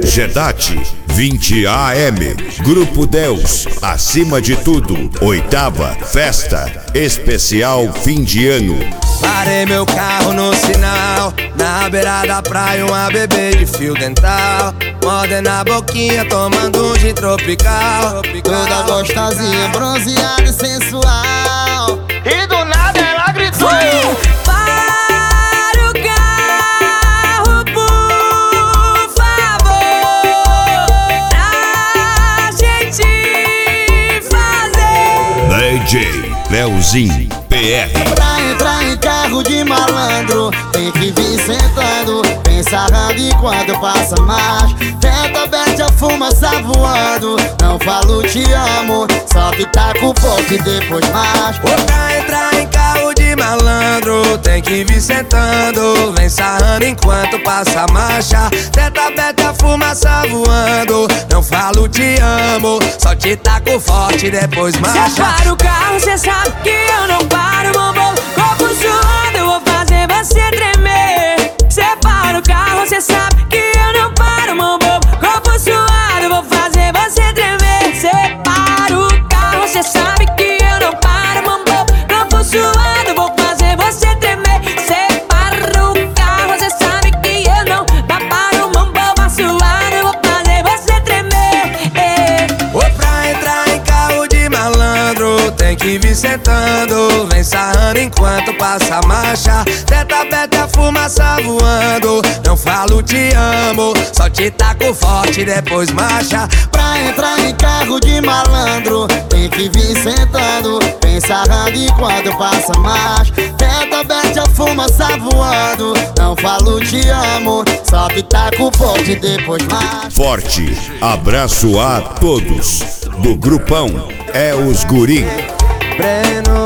Gedate 20 AM, Grupo Deus, acima de tudo, 8ª Festa Especial Fim de Ano. Parei meu carro no sinal, na beira da praia uma bebê de fio dental, mordendo a boquinha, tomando um gin tropical. Toda gostosinha, bronzeada e sensual, e do nada ela gritou: para o carro, por favor, pra gente fazer. DJ Leozinho PR. Pra entrar em carro de malandro, tem que vir sentando, bem sarrando enquanto passa marcha. Tenta aberta a fumaça voando, não falo te amo, só que tá com pouco e depois marcha. Pra entrar em carro de malandro, tem que vir sentando, vem sarrando enquanto passa a marcha. Tenta aberta a fumaça voando, não falo te amo, só te taco forte e depois marcha. Cê para o carro, cê sabe que eu não paro, bombom. Corpo suando, eu vou fazer você tremer. Cê para o carro, cê sabe que eu não paro, bombom. Corpo suado, eu vou fazer você tremer. Cê para o carro, cê sabe que eu não paro, bombom. Corpo suado, eu vou fazer você tremer. Cê para o carro, cê sabe que eu não paro, bombom. Suado, eu vou fazer você tremer. Pra entrar em carro de malandro, tem que vir sentando, vem sarrando enquanto passa a marcha. Tenta aberta a fumaça voando, não falo te amo, só te taco forte e depois marcha. Pra entrar em carro de malandro, tem que vir sentando, bem sarrando enquanto passa marcha. Tenta aberta a fumaça voando, não falo te amo, só que tá com forte e depois marcha. Forte abraço a todos do grupão É os Guri. Breno